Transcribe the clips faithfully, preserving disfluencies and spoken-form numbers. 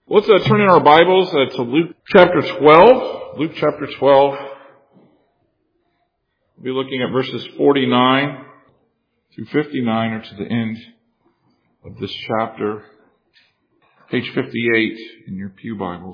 Let's uh, turn in our Bibles uh, to Luke chapter twelve. Luke chapter twelve. We'll be looking at verses forty-nine through fifty-nine, or to the end of this chapter. Page fifty-eight in your pew Bibles.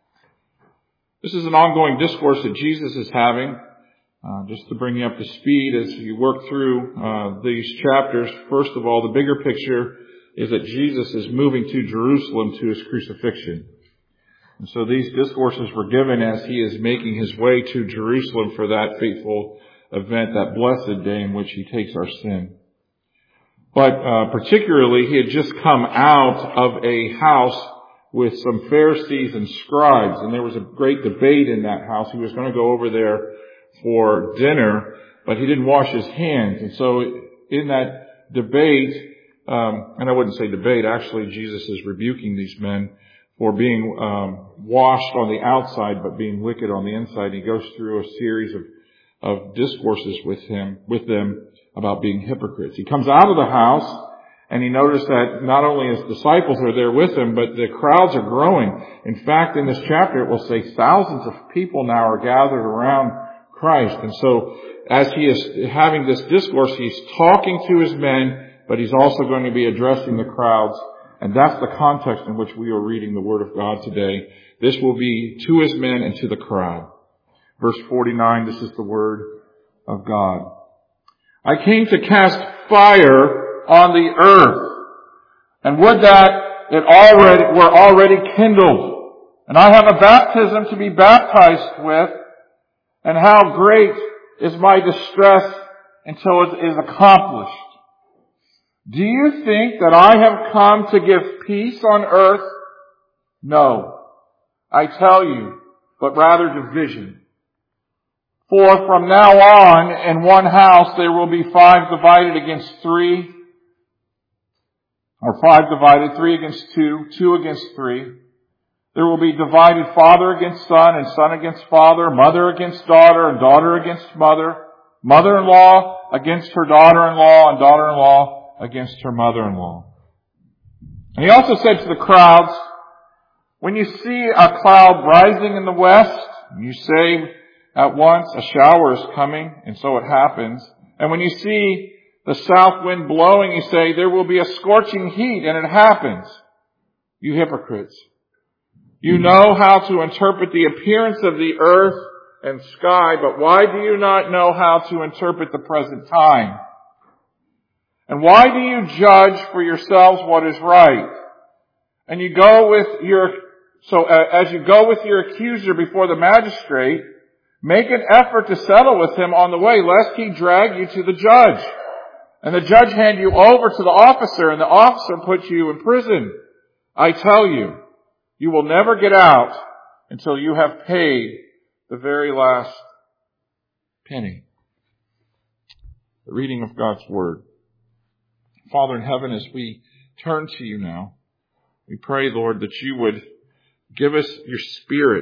This is an ongoing discourse that Jesus is having. Uh, just to bring you up to speed as you work through uh, these chapters, first of all, the bigger picture is that Jesus is moving to Jerusalem to his crucifixion. And so these discourses were given as he is making his way to Jerusalem for that fateful event, that blessed day in which he takes our sin. But uh, particularly, he had just come out of a house with some Pharisees and scribes, and there was a great debate in that house. He was going to go over there for dinner, but he didn't wash his hands. And so in that debate, Um, and I wouldn't say debate. Actually, Jesus is rebuking these men for being um, washed on the outside, but being wicked on the inside. He goes through a series of, of discourses with him, with them about being hypocrites. He comes out of the house, and he noticed that not only his disciples are there with him, but the crowds are growing. In fact, in this chapter, it will say thousands of people now are gathered around Christ. And so, as he is having this discourse, he's talking to his men, but he's also going to be addressing the crowds. And that's the context in which we are reading the Word of God today. This will be to his men and to the crowd. Verse forty-nine, this is the Word of God. I came to cast fire on the earth, and would that it already were already kindled. And I have a baptism to be baptized with, and how great is my distress until it is accomplished. Do you think that I have come to give peace on earth? No, I tell you, but rather division. For from now on, in one house there will be five divided against three, or five divided, three against two, two against three. There will be divided father against son, and son against father, mother against daughter, and daughter against mother, mother-in-law against her daughter-in-law, and daughter-in-law against her mother-in-law. And he also said to the crowds, when you see a cloud rising in the west, you say at once, a shower is coming, and so it happens. And when you see the south wind blowing, you say, there will be a scorching heat, and it happens. You hypocrites. You know how to interpret the appearance of the earth and sky, but why do you not know how to interpret the present time? And why do you judge for yourselves what is right? And you go with your, so uh, as you go with your accuser before the magistrate, make an effort to settle with him on the way, lest he drag you to the judge. And the judge hand you over to the officer, and the officer puts you in prison. I tell you, you will never get out until you have paid the very last penny. The reading of God's Word. Father in heaven, as we turn to you now, we pray, Lord, that you would give us your Spirit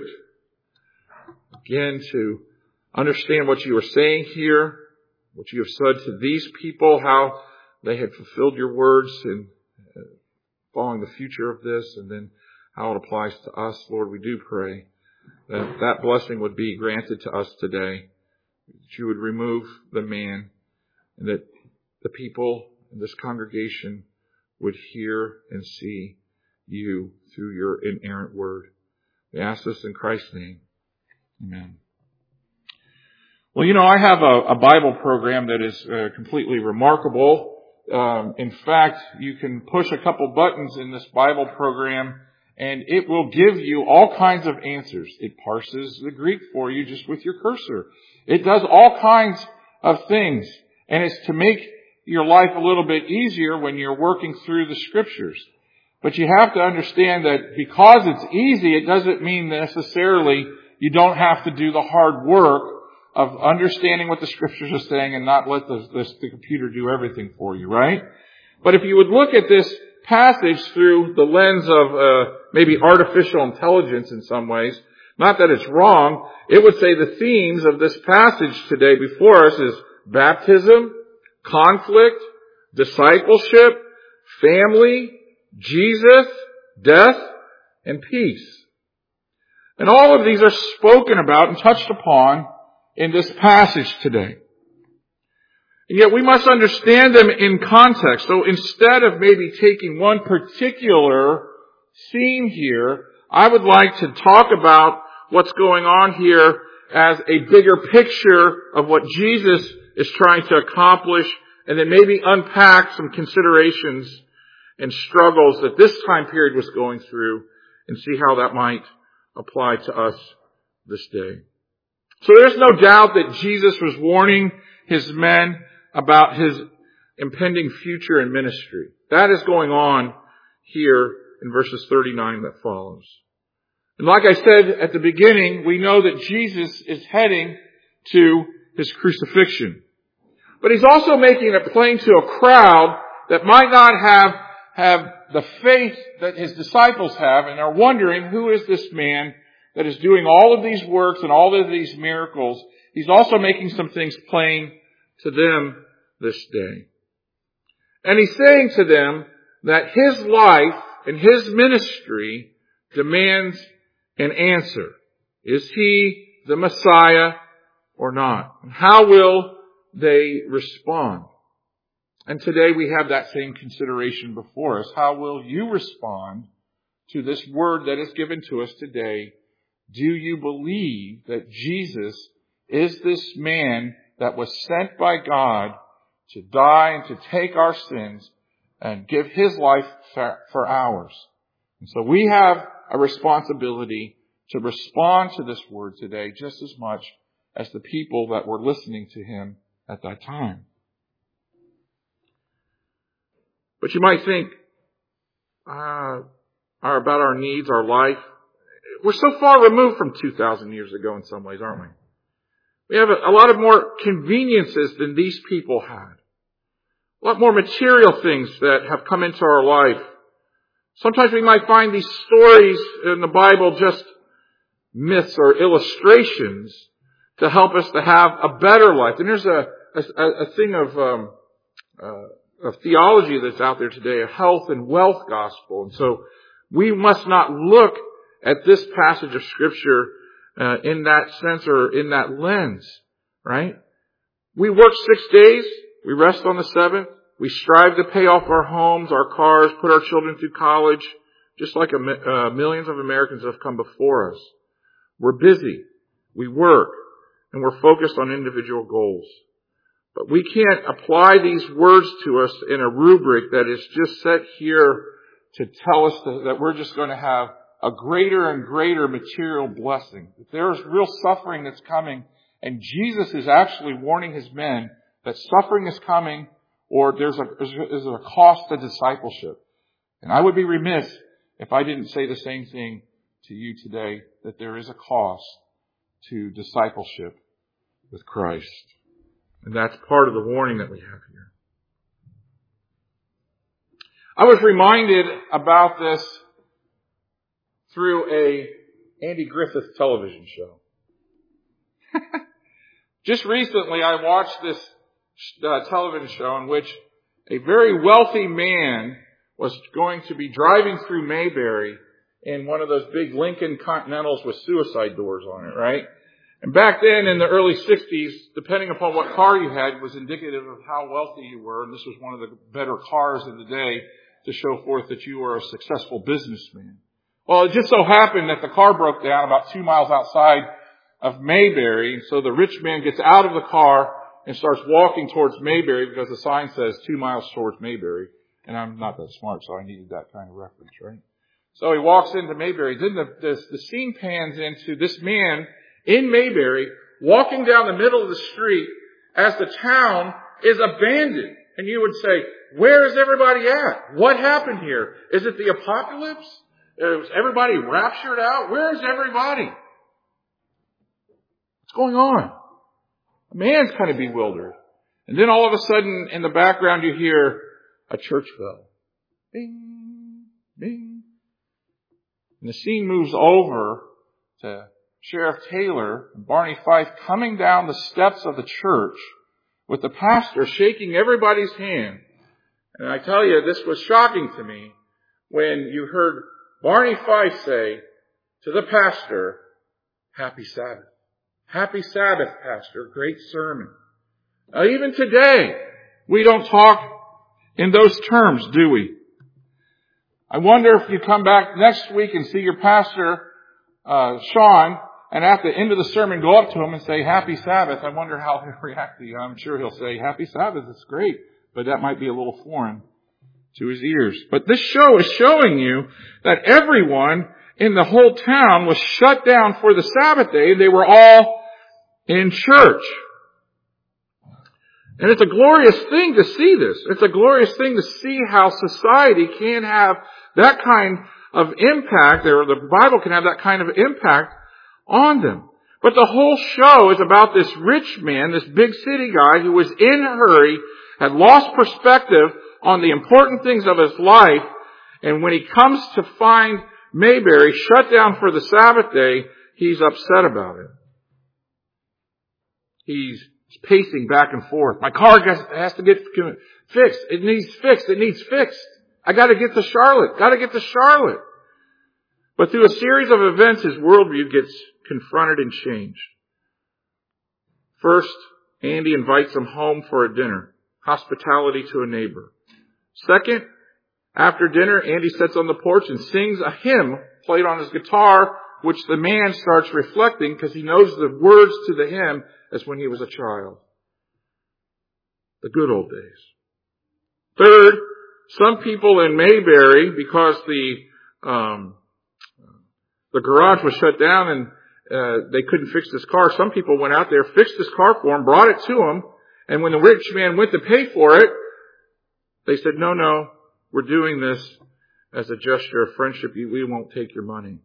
again to understand what you are saying here, what you have said to these people, how they had fulfilled your words in uh, following the future of this, and then how it applies to us. Lord, we do pray that that blessing would be granted to us today, that you would remove the man, and that the people this congregation would hear and see you through your inerrant word. We ask this in Christ's name. Amen. Well, you know, I have a, a Bible program that is uh, completely remarkable. Um, in fact, you can push a couple buttons in this Bible program and it will give you all kinds of answers. It parses the Greek for you just with your cursor. It does all kinds of things, and it's to make your life a little bit easier when you're working through the Scriptures. But you have to understand that because it's easy, it doesn't mean necessarily you don't have to do the hard work of understanding what the Scriptures are saying and not let the, the, the computer do everything for you, right? But if you would look at this passage through the lens of uh, maybe artificial intelligence in some ways, not that it's wrong, it would say the themes of this passage today before us is baptism, conflict, discipleship, family, Jesus, death, and peace. And all of these are spoken about and touched upon in this passage today. And yet we must understand them in context. So instead of maybe taking one particular theme here, I would like to talk about what's going on here as a bigger picture of what Jesus is trying to accomplish, and then maybe unpack some considerations and struggles that this time period was going through and see how that might apply to us this day. So there's no doubt that Jesus was warning his men about his impending future in ministry. That is going on here in verses thirty-nine that follows. And like I said at the beginning, we know that Jesus is heading to his crucifixion. But he's also making it plain to a crowd that might not have, have the faith that his disciples have, and are wondering, who is this man that is doing all of these works and all of these miracles? He's also making some things plain to them this day. And he's saying to them that his life and his ministry demands an answer. Is he the Messiah or not? And how will they respond? And today we have that same consideration before us. How will you respond to this word that is given to us today? Do you believe that Jesus is this man that was sent by God to die and to take our sins and give his life for ours? And so we have a responsibility to respond to this word today just as much as the people that were listening to him at that time. But you might think uh, our, about our needs, our life. We're so far removed from two thousand years ago in some ways, aren't we? We have a, a lot of more conveniences than these people had. A lot more material things that have come into our life. Sometimes we might find these stories in the Bible just myths or illustrations to help us to have a better life. And there's a, a, a thing of, um, uh, of theology that's out there today, a health and wealth gospel. And so we must not look at this passage of Scripture uh, in that sense or in that lens, right? We work six days. We rest on the seventh. We strive to pay off our homes, our cars, put our children through college, just like a, uh, millions of Americans have come before us. We're busy. We work. And we're focused on individual goals. But we can't apply these words to us in a rubric that is just set here to tell us that we're just going to have a greater and greater material blessing. That there's real suffering that's coming. And Jesus is actually warning his men that suffering is coming, or there's a, there's a cost to discipleship. And I would be remiss if I didn't say the same thing to you today, that there is a cost to discipleship with Christ. And that's part of the warning that we have here. I was reminded about this through a Andy Griffith television show. Just recently I watched this uh, television show in which a very wealthy man was going to be driving through Mayberry in one of those big Lincoln Continentals with suicide doors on it, right? And back then in the early sixties, depending upon what car you had, was indicative of how wealthy you were. And this was one of the better cars in the day to show forth that you were a successful businessman. Well, it just so happened that the car broke down about two miles outside of Mayberry. And so the rich man gets out of the car and starts walking towards Mayberry because the sign says two miles towards Mayberry. And I'm not that smart, so I needed that kind of reference, right? So he walks into Mayberry. Then the, the, the scene pans into this man in Mayberry walking down the middle of the street as the town is abandoned. And you would say, where is everybody at? What happened here? Is it the apocalypse? Is everybody raptured out? Where is everybody? What's going on? The man's kind of bewildered. And then all of a sudden in the background you hear a church bell. Bing, bing. And the scene moves over to Sheriff Taylor and Barney Fife coming down the steps of the church with the pastor shaking everybody's hand. And I tell you, this was shocking to me when you heard Barney Fife say to the pastor, Happy Sabbath. Happy Sabbath, Pastor. Great sermon. Now, even today, we don't talk in those terms, do we? I wonder if you come back next week and see your pastor, uh, Sean, and at the end of the sermon go up to him and say, Happy Sabbath. I wonder how he'll react to you. I'm sure he'll say, Happy Sabbath. It's great. But that might be a little foreign to his ears. But this show is showing you that everyone in the whole town was shut down for the Sabbath day. They were all in church. And it's a glorious thing to see this. It's a glorious thing to see how society can have that kind of impact, or the Bible can have that kind of impact on them. But the whole show is about this rich man, this big city guy who was in a hurry, had lost perspective on the important things of his life, and when he comes to find Mayberry shut down for the Sabbath day, he's upset about it. He's pacing back and forth. My car has to get fixed. It needs fixed. It needs fixed. I got to get to Charlotte. Got to get to Charlotte. But through a series of events, his worldview gets confronted and changed. First, Andy invites him home for a dinner. Hospitality to a neighbor. Second, after dinner, Andy sits on the porch and sings a hymn played on his guitar, which the man starts reflecting because he knows the words to the hymn as when he was a child. The good old days. Third, some people in Mayberry, because the um, the garage was shut down and uh, they couldn't fix this car, some people went out there, fixed this car for him, brought it to him, and when the rich man went to pay for it, they said, no, no, we're doing this as a gesture of friendship. We won't take your money.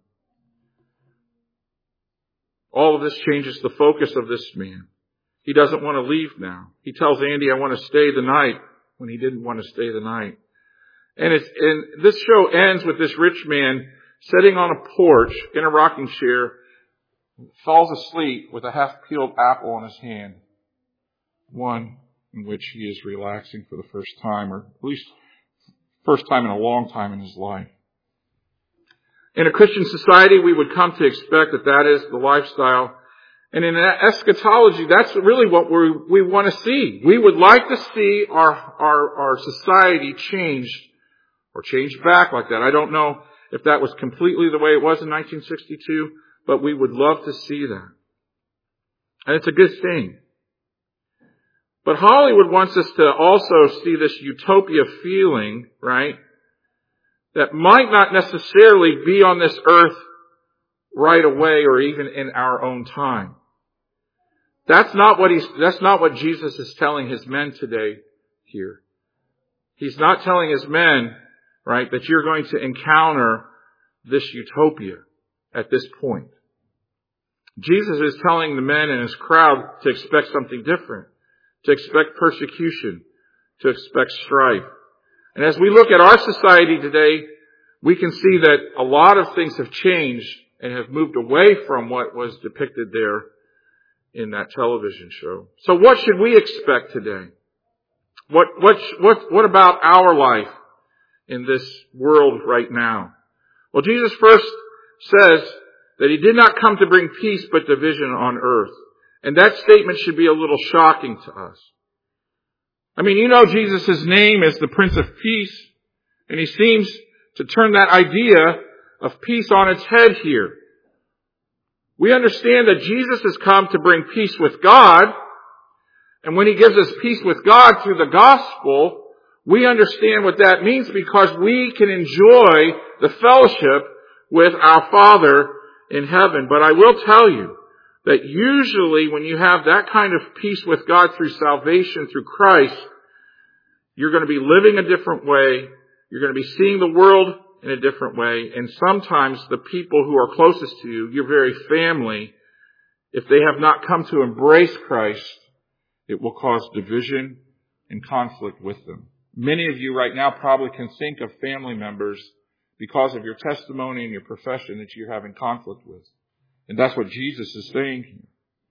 All of this changes the focus of this man. He doesn't want to leave now. He tells Andy, I want to stay the night, when he didn't want to stay the night. And it's, and this show ends with this rich man sitting on a porch in a rocking chair, falls asleep with a half-peeled apple in his hand. One in which he is relaxing for the first time, or at least first time in a long time in his life. In a Christian society, we would come to expect that that is the lifestyle. And in eschatology, that's really what we we want to see. We would like to see our, our, our society changed, or changed back like that. I don't know if that was completely the way it was in nineteen sixty-two, but we would love to see that. And it's a good thing. But Hollywood wants us to also see this utopia feeling, right? That might not necessarily be on this earth right away or even in our own time. That's not what he's, that's not what Jesus is telling his men today here. He's not telling his men, right, that you're going to encounter this utopia at this point. Jesus is telling the men and his crowd to expect something different, to expect persecution, to expect strife. And as we look at our society today, we can see that a lot of things have changed and have moved away from what was depicted there in that television show. So what should we expect today? What, what, what, what about our life in this world right now? Well, Jesus first says that he did not come to bring peace but division on earth. And that statement should be a little shocking to us. I mean, you know Jesus' name is the Prince of Peace, and he seems to turn that idea of peace on its head here. We understand that Jesus has come to bring peace with God, and when he gives us peace with God through the gospel, we understand what that means because we can enjoy the fellowship with our Father in heaven. But I will tell you that usually when you have that kind of peace with God through salvation, through Christ, you're going to be living a different way. You're going to be seeing the world in a different way. And sometimes the people who are closest to you, your very family, if they have not come to embrace Christ, it will cause division and conflict with them. Many of you right now probably can think of family members because of your testimony and your profession that you're having conflict with. And that's what Jesus is saying here.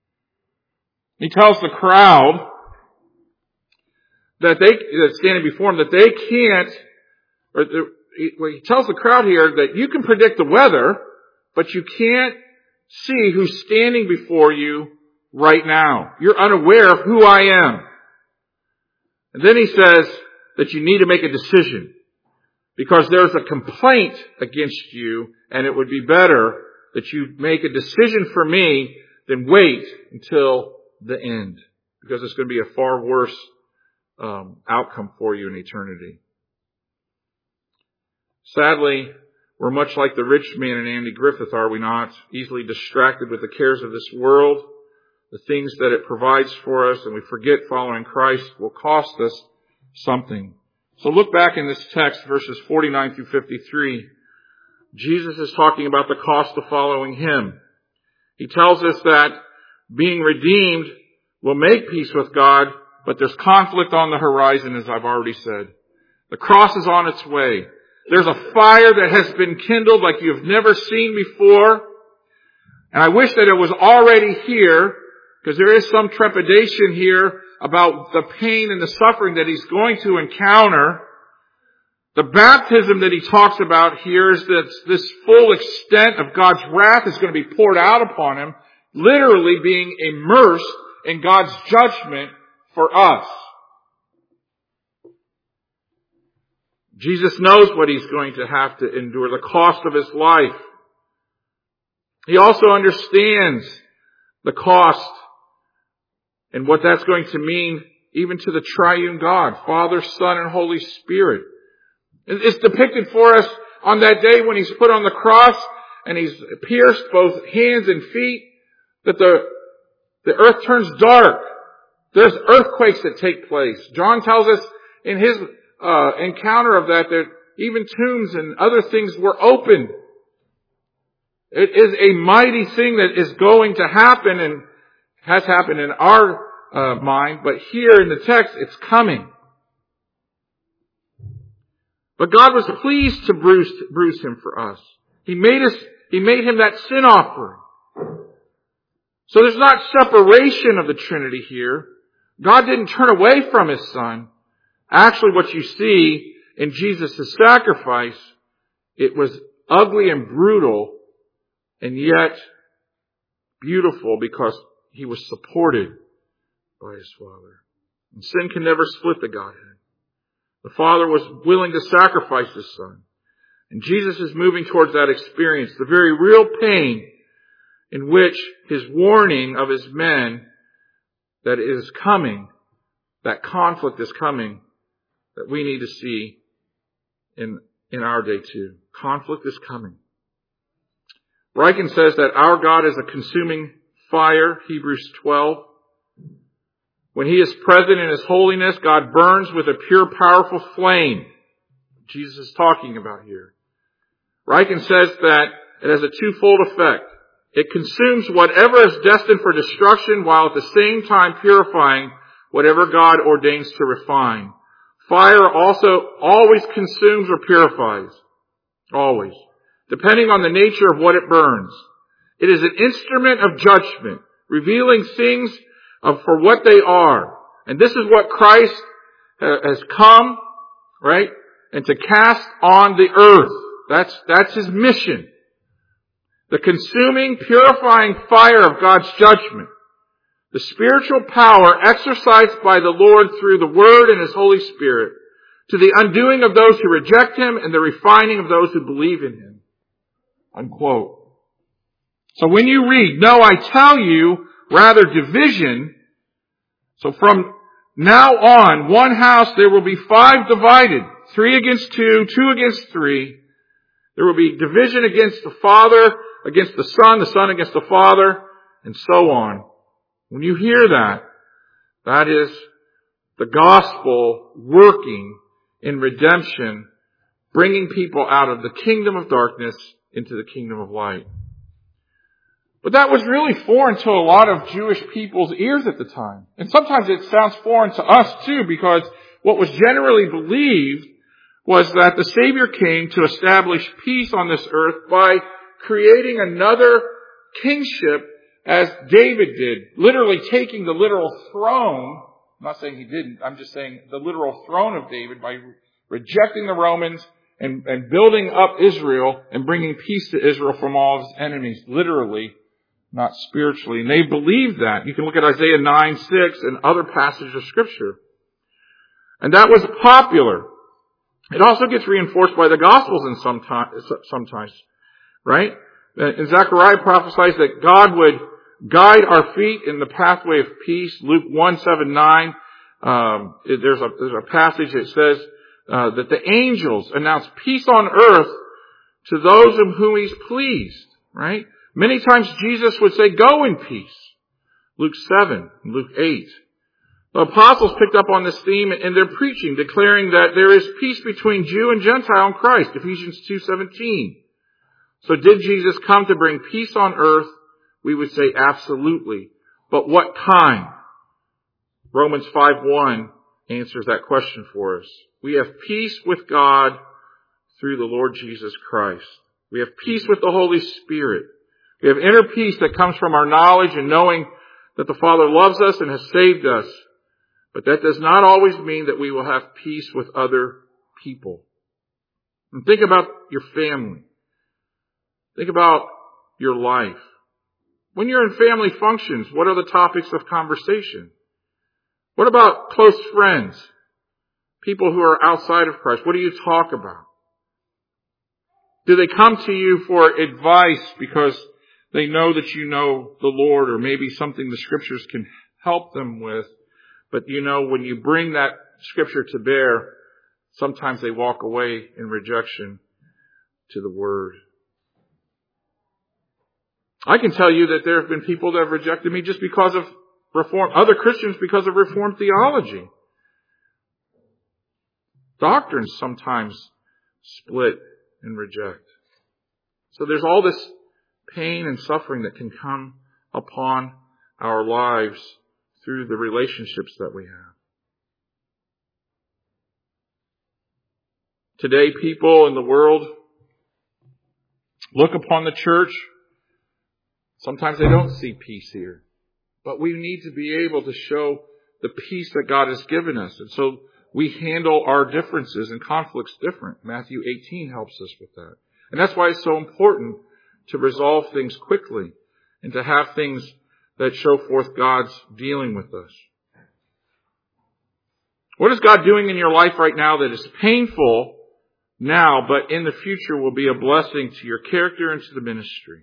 He tells the crowd that they, that's standing before him, that they can't, or he, well, he tells the crowd here that you can predict the weather, but you can't see who's standing before you right now. You're unaware of who I am. And then he says that you need to make a decision because there's a complaint against you, and it would be better that you make a decision for me than wait until the end, because it's going to be a far worse um, outcome for you in eternity. Sadly, we're much like the rich man and Andy Griffith, are we not? Easily distracted with the cares of this world, the things that it provides for us, and we forget following Christ will cost us something. So look back in this text, verses forty-nine through fifty-three. Jesus is talking about the cost of following Him. He tells us that being redeemed will make peace with God, but there's conflict on the horizon, as I've already said. The cross is on its way. There's a fire that has been kindled like you've never seen before. And I wish that it was already here, because there is some trepidation here about the pain and the suffering that He's going to encounter. The baptism that He talks about here is that this full extent of God's wrath is going to be poured out upon Him, literally being immersed in God's judgment for us. Jesus knows what He's going to have to endure, the cost of His life. He also understands the cost and what that's going to mean even to the triune God, Father, Son, and Holy Spirit. It's depicted for us on that day when He's put on the cross and He's pierced both hands and feet, that the, the earth turns dark. There's earthquakes that take place. John tells us in his uh, encounter of that, that even tombs and other things were opened. It is a mighty thing that is going to happen and has happened in our uh, mind, but here in the text, it's coming. But God was pleased to bruise, bruise Him for us. He made us, He made Him that sin offering. So there's not separation of the Trinity here. God didn't turn away from His Son. Actually, what you see in Jesus' sacrifice, it was ugly and brutal, and yet beautiful because He was supported by His Father. And sin can never split the Godhead. The Father was willing to sacrifice His Son. And Jesus is moving towards that experience, the very real pain in which His warning of His men that it is coming, that conflict is coming, that we need to see in, in our day too. Conflict is coming. Riken says that our God is a consuming fire, Hebrews twelve. When He is present in His holiness, God burns with a pure, powerful flame. Jesus is talking about here. Riken says that it has a twofold effect. It consumes whatever is destined for destruction while at the same time purifying whatever God ordains to refine. Fire also always consumes or purifies. Always. Depending on the nature of what it burns. It is an instrument of judgment, revealing things of for what they are. And this is what Christ has come, right? And to cast on the earth. That's, that's His mission. The consuming, purifying fire of God's judgment. The spiritual power exercised by the Lord through the Word and His Holy Spirit to the undoing of those who reject Him and the refining of those who believe in Him. Unquote. So when you read, no, I tell you, rather division. So from now on, one house there will be five divided. Three against two, two against three. There will be division against the Father, against the Son, the Son against the Father, and so on. When you hear that, that is the gospel working in redemption, bringing people out of the kingdom of darkness into the kingdom of light. But that was really foreign to a lot of Jewish people's ears at the time. And sometimes it sounds foreign to us too, because what was generally believed was that the Savior came to establish peace on this earth by creating another kingship as David did, literally taking the literal throne. I'm not saying he didn't, I'm just saying the literal throne of David by rejecting the Romans and, and building up Israel and bringing peace to Israel from all of his enemies, literally, not spiritually. And they believed that. You can look at Isaiah nine six and other passages of Scripture. And that was popular. It also gets reinforced by the Gospels in sometimes, sometimes, right? And Zechariah prophesies that God would guide our feet in the pathway of peace. Luke one seven nine. Um, there's a there's a passage that says uh, that the angels announce peace on earth to those of whom He's pleased. Right? Many times Jesus would say, "Go in peace." Luke seven, Luke eight. The apostles picked up on this theme in their preaching, declaring that there is peace between Jew and Gentile in Christ, Ephesians two seventeen. So did Jesus come to bring peace on earth? We would say absolutely. But what kind? Romans five one answers that question for us. We have peace with God through the Lord Jesus Christ. We have peace with the Holy Spirit. We have inner peace that comes from our knowledge and knowing that the Father loves us and has saved us. But that does not always mean that we will have peace with other people. And think about your family. Think about your life. When you're in family functions, what are the topics of conversation? What about close friends? People who are outside of Christ. What do you talk about? Do they come to you for advice because they know that you know the Lord, or maybe something the Scriptures can help them with? But you know, when you bring that Scripture to bear, sometimes they walk away in rejection to the Word. I can tell you that there have been people that have rejected me just because of Reform, other Christians because of Reformed theology. Doctrines sometimes split and reject. So there's all this pain and suffering that can come upon our lives through the relationships that we have. Today, people in the world look upon the church. Sometimes they don't see peace here. But we need to be able to show the peace that God has given us. And so we handle our differences and conflicts different. Matthew eighteen helps us with that. And that's why it's so important to resolve things quickly and to have things that show forth God's dealing with us. What is God doing in your life right now that is painful now, but in the future will be a blessing to your character and to the ministry?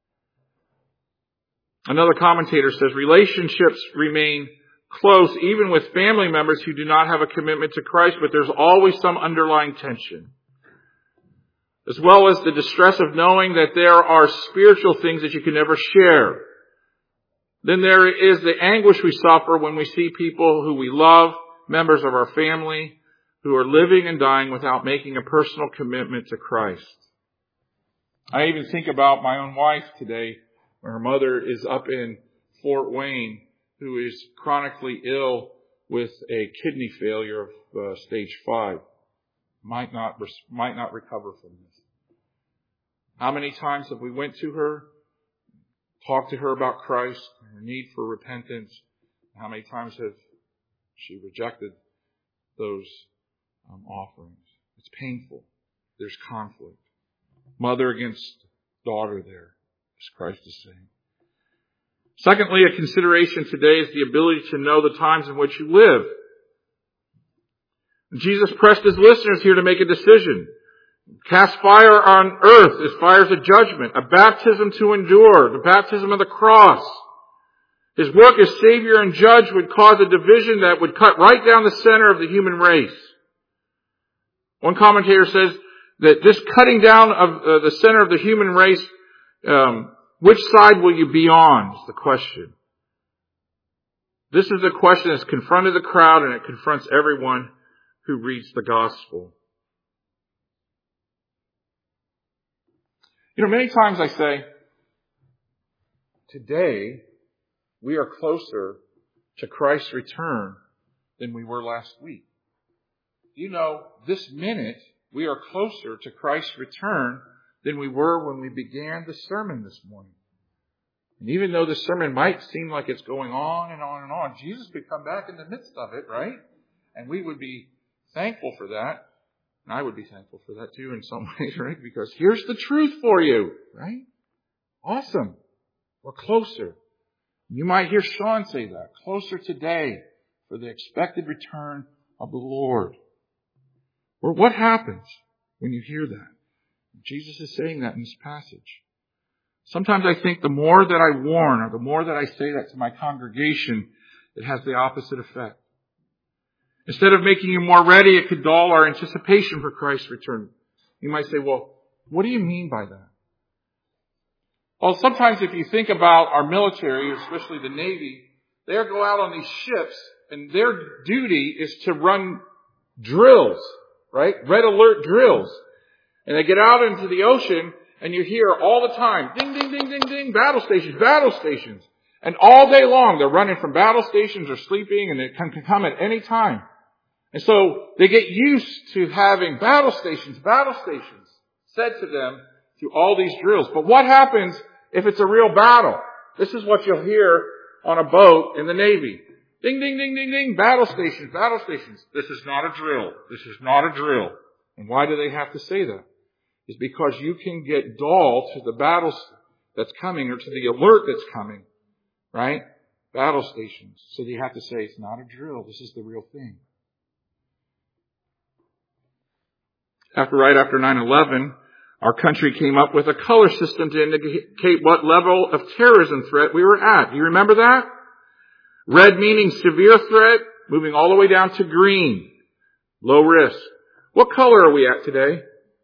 Another commentator says, relationships remain close even with family members who do not have a commitment to Christ, but there's always some underlying tension. As well as the distress of knowing that there are spiritual things that you can never share. Then there is the anguish we suffer when we see people who we love, members of our family, who are living and dying without making a personal commitment to Christ. I even think about my own wife today. Her mother is up in Fort Wayne, who is chronically ill with a kidney failure of uh, stage five. Might not might not recover from this. How many times have we went to her, talked to her about Christ, her need for repentance? How many times have she rejected those um, offerings? It's painful. There's conflict. Mother against daughter there, as Christ is saying. Secondly, a consideration today is the ability to know the times in which you live. Jesus pressed his listeners here to make a decision. Cast fire on earth is fires of judgment, a baptism to endure, the baptism of the cross. His work as Savior and Judge would cause a division that would cut right down the center of the human race. One commentator says that this cutting down of uh, the center of the human race, um, which side will you be on, is the question. This is the question that's confronted the crowd, and it confronts everyone who reads the gospel. You know, many times I say, today we are closer to Christ's return than we were last week. You know, this minute we are closer to Christ's return than we were when we began the sermon this morning. And even though the sermon might seem like it's going on and on and on, Jesus could come back in the midst of it, right? And we would be thankful for that. And I would be thankful for that too in some ways, right? Because here's the truth for you, right? Awesome. We're closer. You might hear Sean say that. Closer today for the expected return of the Lord. Or what happens when you hear that? Jesus is saying that in this passage. Sometimes I think the more that I warn or the more that I say that to my congregation, it has the opposite effect. Instead of making you more ready, it could dull our anticipation for Christ's return. You might say, well, what do you mean by that? Well, sometimes if you think about our military, especially the Navy, they go out on these ships and their duty is to run drills, right? Red alert drills. And they get out into the ocean and you hear all the time, ding, ding, ding, ding, ding, battle stations, battle stations. And all day long they're running from battle stations or sleeping, and it can, can come at any time. And so they get used to having battle stations, battle stations said to them through all these drills. But what happens if it's a real battle? This is what you'll hear on a boat in the Navy. Ding, ding, ding, ding, ding, battle stations, battle stations. This is not a drill. This is not a drill. And why do they have to say that? It's because you can get dull to the battle that's coming or to the alert that's coming, right? Battle stations. So you have to say it's not a drill. This is the real thing. After, right after nine eleven, our country came up with a color system to indicate what level of terrorism threat we were at. Do you remember that? Red meaning severe threat, moving all the way down to green, low risk. What color are we at today?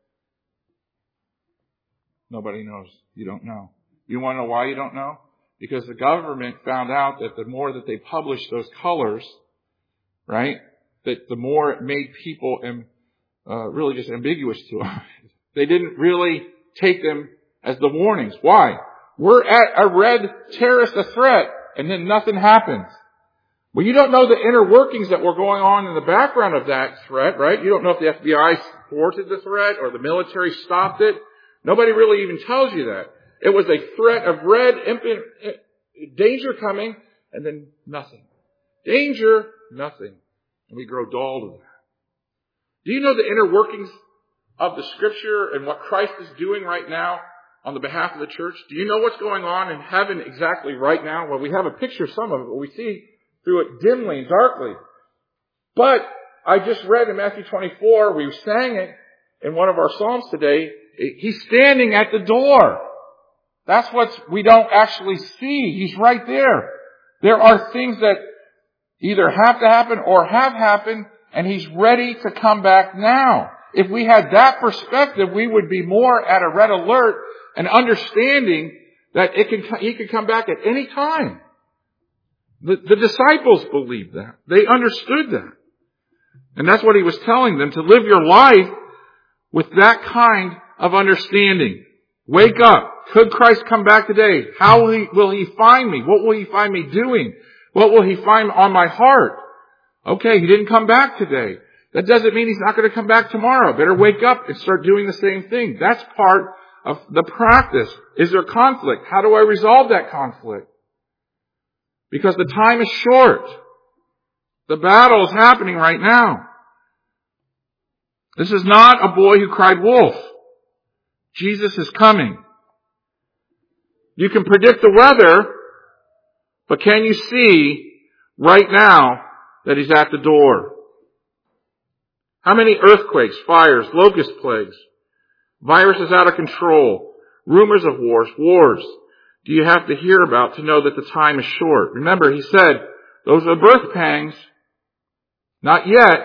Nobody knows. You don't know. You want to know why you don't know? Because the government found out that the more that they published those colors, right, that the more it made people um, uh, really just ambiguous to them. They didn't really take them as the warnings. Why? We're at a red terrorist a threat, and then nothing happens. Well, you don't know the inner workings that were going on in the background of that threat, right? You don't know if the F B I thwarted the threat or the military stopped it. Nobody really even tells you that. It was a threat of red imp- danger coming, and then nothing. Danger, nothing. And we grow dull to that. Do you know the inner workings of the Scripture and what Christ is doing right now on the behalf of the church? Do you know what's going on in heaven exactly right now? Well, we have a picture of some of it, but we see through it dimly and darkly. But I just read in Matthew twenty-four, we sang it in one of our Psalms today, He's standing at the door. That's what we don't actually see. He's right there. There are things that either have to happen or have happened, and He's ready to come back now. If we had that perspective, we would be more at a red alert and understanding that it can, He can come back at any time. The, the disciples believed that. They understood that. And that's what He was telling them, to live your life with that kind of understanding. Wake up. Could Christ come back today? How will he, will he find me? What will He find me doing? What will He find on my heart? Okay, He didn't come back today. That doesn't mean He's not going to come back tomorrow. Better wake up and start doing the same thing. That's part of the practice. Is there conflict? How do I resolve that conflict? Because the time is short. The battle is happening right now. This is not a boy who cried wolf. Jesus is coming. You can predict the weather, but can you see right now that He's at the door? How many earthquakes, fires, locust plagues, viruses out of control, rumors of wars, wars do you have to hear about to know that the time is short? Remember, He said, those are birth pangs. Not yet.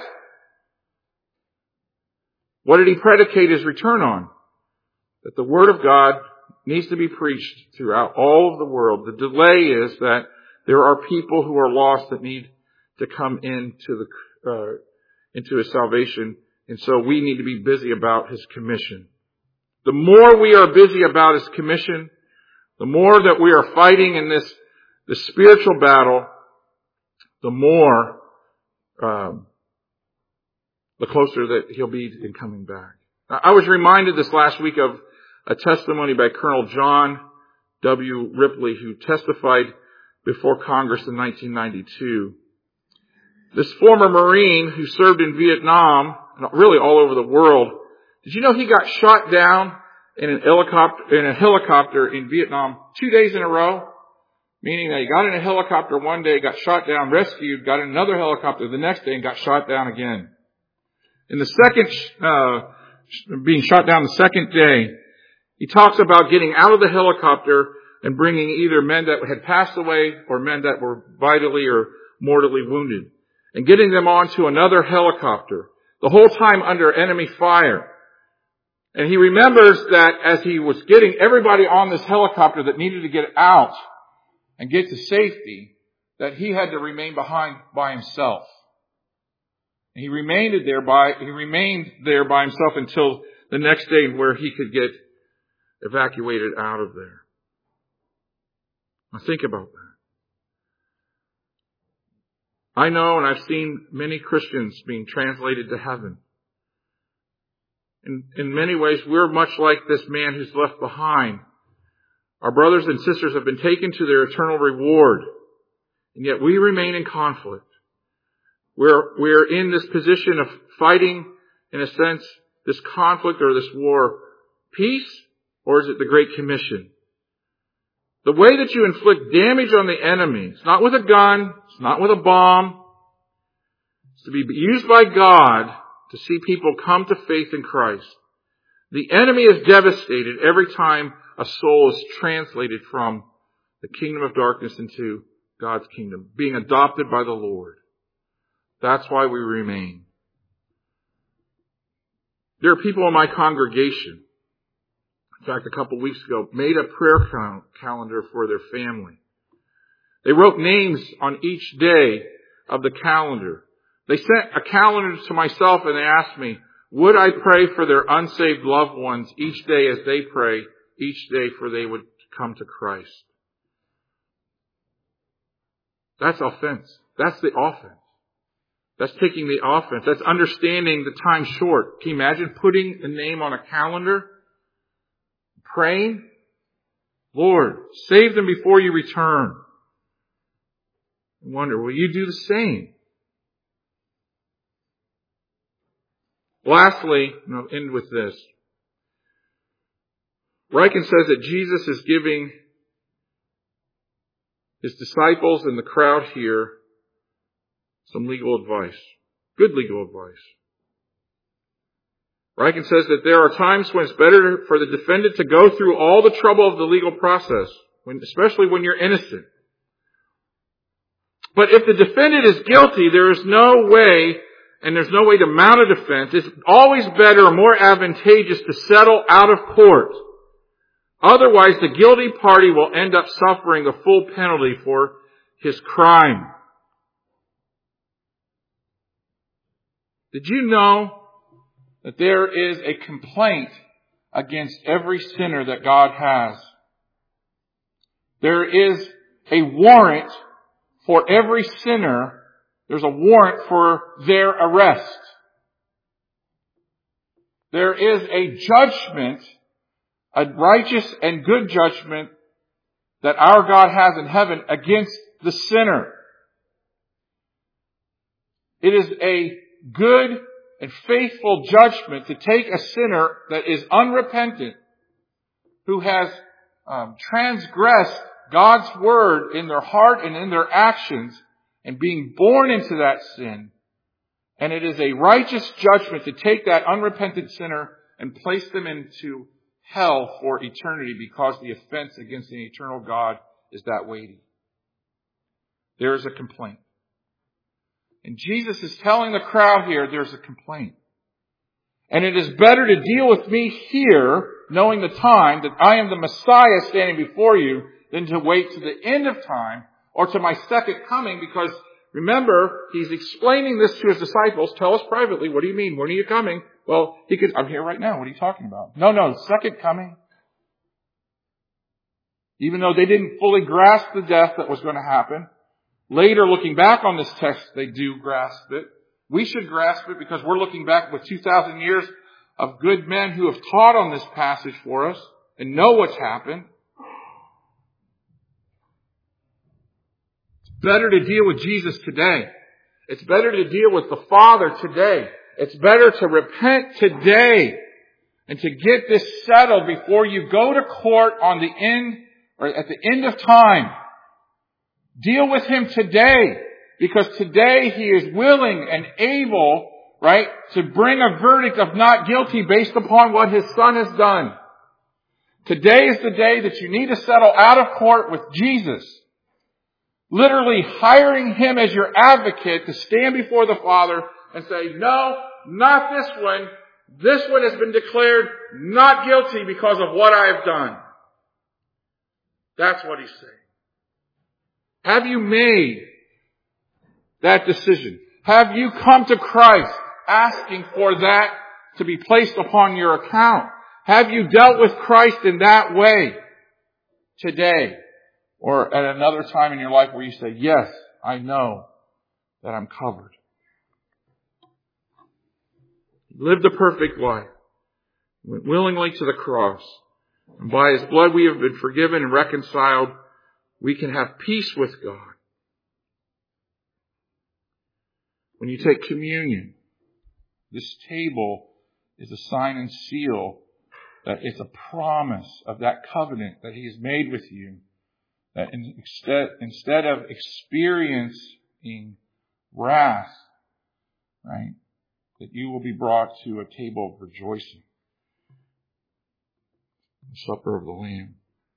What did He predicate His return on? That the Word of God needs to be preached throughout all of the world. The delay is that there are people who are lost that need to come into the uh, into His salvation, and so we need to be busy about His commission. The more we are busy about His commission, the more that we are fighting in this the spiritual battle, the more um, the closer that He'll be in coming back. I was reminded this last week of a testimony by Colonel John W. Ripley, who testified before Congress in nineteen ninety-two. This former Marine who served in Vietnam and really all over the world. Did you know he got shot down in an helicopter, in a helicopter in Vietnam two days in a row? Meaning that he got in a helicopter one day, got shot down, rescued, got in another helicopter the next day and got shot down again. In the second, uh, being shot down the second day, he talks about getting out of the helicopter and bringing either men that had passed away or men that were vitally or mortally wounded, and getting them onto another helicopter, the whole time under enemy fire. And he remembers that as he was getting everybody on this helicopter that needed to get out and get to safety, that he had to remain behind by himself. And he remained there by he remained there by himself until the next day, where he could get evacuated out of there. Now think about that. I know, and I've seen many Christians being translated to heaven. In, in many ways, we're much like this man who's left behind. Our brothers and sisters have been taken to their eternal reward, and yet we remain in conflict. We're, we're in this position of fighting, in a sense, this conflict or this war. Peace, or is it the Great Commission? The way that you inflict damage on the enemy, it's not with a gun, it's not with a bomb. It's to be used by God to see people come to faith in Christ. The enemy is devastated every time a soul is translated from the kingdom of darkness into God's kingdom, being adopted by the Lord. That's why we remain. There are people in my congregation, in fact, a couple of weeks ago, made a prayer cal- calendar for their family. They wrote names on each day of the calendar. They sent a calendar to myself and they asked me, would I pray for their unsaved loved ones each day as they pray, each day for they would come to Christ. That's offense. That's the offense. That's taking the offense. That's understanding the time short. Can you imagine putting a name on a calendar? Praying? Lord, save them before you return. I wonder, will you do the same? Lastly, and I'll end with this. Ryken says that Jesus is giving his disciples and the crowd here some legal advice. Good legal advice. Ryken says that there are times when it's better for the defendant to go through all the trouble of the legal process, when, especially when you're innocent. But if the defendant is guilty, there is no way, and there's no way to mount a defense. It's always better or more advantageous to settle out of court. Otherwise, the guilty party will end up suffering the full penalty for his crime. Did you know that there is a complaint against every sinner that God has? There is a warrant for every sinner. There's a warrant for their arrest. There is a judgment, a righteous and good judgment that our God has in heaven against the sinner. It is a good and faithful judgment to take a sinner that is unrepentant, who has um, transgressed God's word in their heart and in their actions, and being born into that sin. And it is a righteous judgment to take that unrepentant sinner and place them into hell for eternity, because the offense against the eternal God is that weighty. There is a complaint. And Jesus is telling the crowd here, there's a complaint. And it is better to deal with me here, knowing the time that I am the Messiah standing before you, than to wait to the end of time or to my second coming. Because remember, he's explaining this to his disciples. Tell us privately, what do you mean? When are you coming? Well, he could, I'm here right now. What are you talking about? No, no, second coming. Even though they didn't fully grasp the death that was going to happen, later, looking back on this text, they do grasp it. We should grasp it because we're looking back with two thousand years of good men who have taught on this passage for us and know what's happened. It's better to deal with Jesus today. It's better to deal with the Father today It's better to repent today and to get this settled before you go to court on the end or at the end of time. Deal with him today, because today he is willing and able, right, to bring a verdict of not guilty based upon what his son has done. Today is the day that you need to settle out of court with Jesus. Literally hiring him as your advocate to stand before the Father and say, no, not this one. This one has been declared not guilty because of what I have done. That's what he's saying. Have you made that decision? Have you come to Christ asking for that to be placed upon your account? Have you dealt with Christ in that way today? Or at another time in your life where you say, yes, I know that I'm covered. Lived a perfect life. Went willingly to the cross. And by his blood we have been forgiven and reconciled. We can have peace with God. When you take communion, this table is a sign and seal that it's a promise of that covenant that he has made with you. That instead, instead of experiencing wrath, right, that you will be brought to a table of rejoicing. The supper of the Lamb.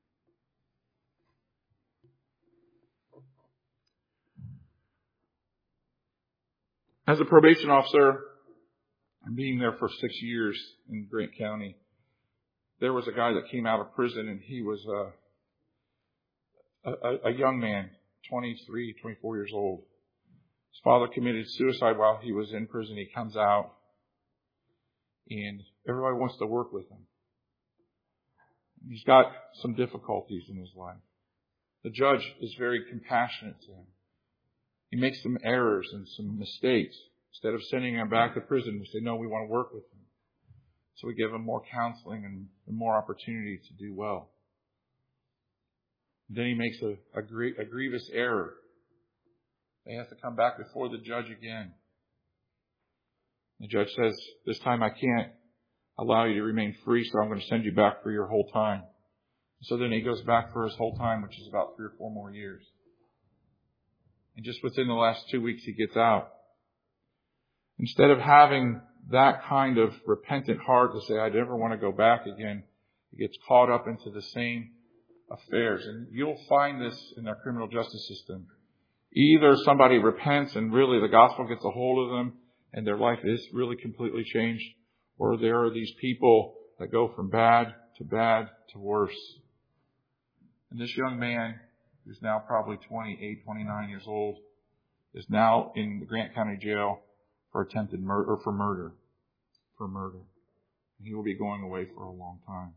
As a probation officer, and being there for six years in Grant County, there was a guy that came out of prison, and he was a A, a young man, twenty-three, twenty-four years old. His father committed suicide while he was in prison. He comes out and everybody wants to work with him. He's got some difficulties in his life. The judge is very compassionate to him. He makes some errors and some mistakes. Instead of sending him back to prison, we say, no, we want to work with him. So we give him more counseling and, and more opportunity to do well. Then he makes a, a, a grievous error. They have to come back before the judge again. The judge says, this time I can't allow you to remain free, so I'm going to send you back for your whole time. So then he goes back for his whole time, which is about three or four more years. And just within the last two weeks, he gets out. Instead of having that kind of repentant heart to say, I never want to go back again, he gets caught up into the same affairs. And you'll find this in our criminal justice system. Either somebody repents and really the gospel gets a hold of them and their life is really completely changed, or there are these people that go from bad to bad to worse. And this young man, who's now probably twenty-eight, twenty-nine years old, is now in the Grant County Jail for attempted murder, or for murder. For murder. And he will be going away for a long time.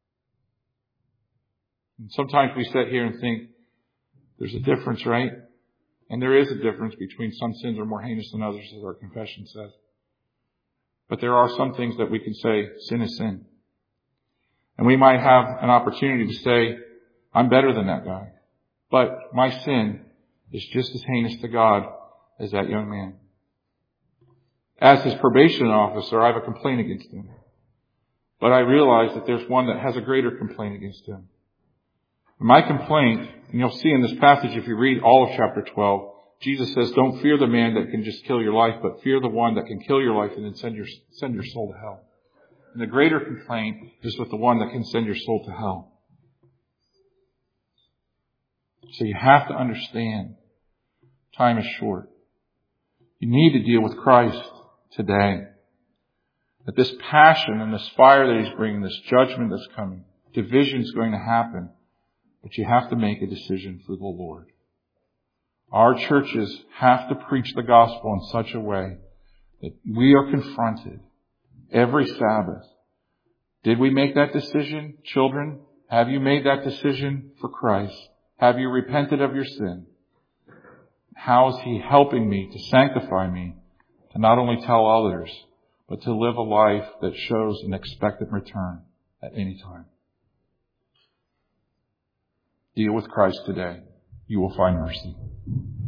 And sometimes we sit here and think, there's a difference, right? And there is a difference between some sins are more heinous than others, as our confession says. But there are some things that we can say, sin is sin. And we might have an opportunity to say, I'm better than that guy. But my sin is just as heinous to God as that young man. As his probation officer, I have a complaint against him. But I realize that there's one that has a greater complaint against him. My complaint, and you'll see in this passage if you read all of chapter twelve, Jesus says, don't fear the man that can just kill your life, but fear the one that can kill your life and then send your, send your soul to hell. And the greater complaint is with the one that can send your soul to hell. So you have to understand, time is short. You need to deal with Christ today. That this passion and this fire that He's bringing, this judgment that's coming, division is going to happen. But you have to make a decision for the Lord. Our churches have to preach the gospel in such a way that we are confronted every Sabbath. Did we make that decision, children? Have you made that decision for Christ? Have you repented of your sin? How is He helping me to sanctify me, to not only tell others, but to live a life that shows an expected return at any time? Deal with Christ today. You will find mercy.